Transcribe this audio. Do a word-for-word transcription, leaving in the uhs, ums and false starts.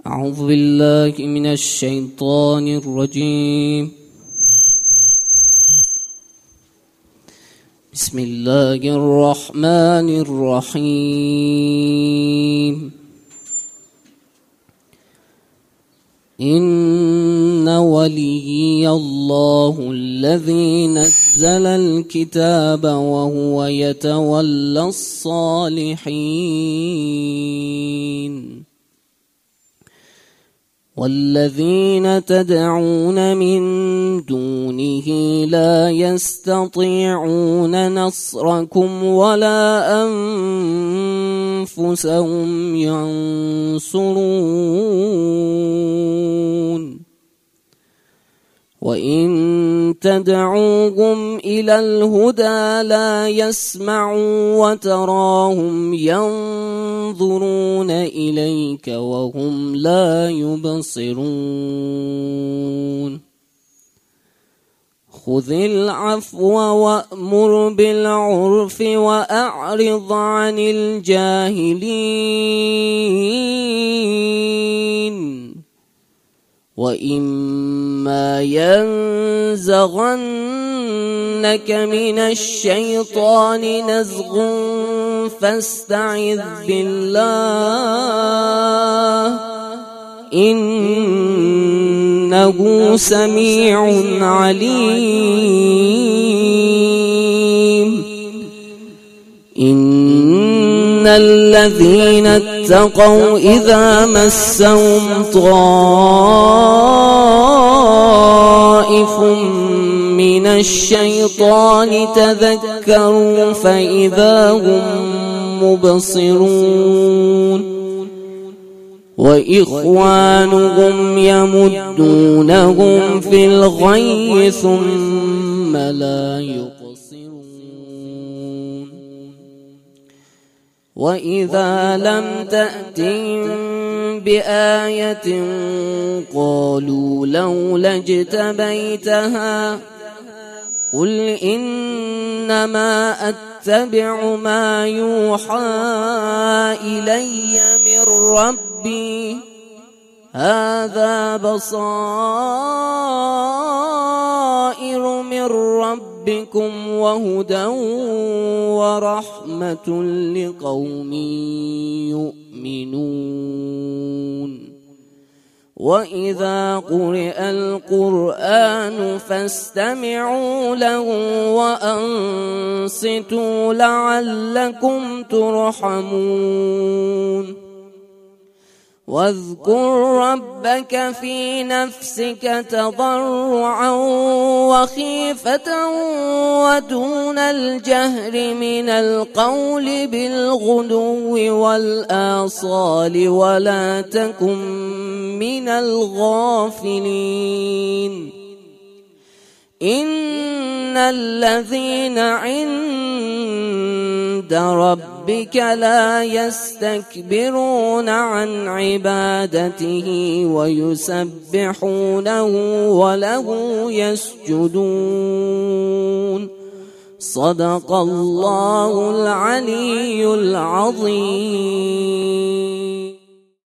أعوذ بالله من الشيطان الرجيم. بسم الله الرحمن الرحيم. إن وليي الله الذي نزل الكتاب وهو يتولى الصالحين والذين تدعون من دونه لا يستطيعون نصركم ولا أنفسهم ينصرون وإن تدعوهم إلى الهدى لا يسمعوا وتراهم ينظرون إليك وهم لا يبصرون خذ العفو وأمر بالعرف وأعرض عن الجاهلين وإما ينزغنك من الشيطان نزغ فاستعذ بالله إنه سميع عليم. إن الذين اتقوا إذا مسهم طائف من الشيطان تذكروا فإذا هم مبصرون وإخوانهم يمدونهم في الغي ثم لا يقصرون وإذا لم تأتهم بآية قالوا لولا اجتبيتها قل إنما أتبع ما يوحى إلي من ربي هذا بصائر من ربكم وهدى ورحمة لقوم يؤمنون وإذا قرئ القرآن فاستمعوا له وأنصتوا لعلكم ترحمون واذكر ربك في نفسك تضرعا وخيفة ودون الجهر من القول بالغدو والآصال ولا تكن من الغافلين إن الذين عند ربك لا يستكبرون عن عبادته ويسبحونه وله يسجدون صدق الله العلي العظيم.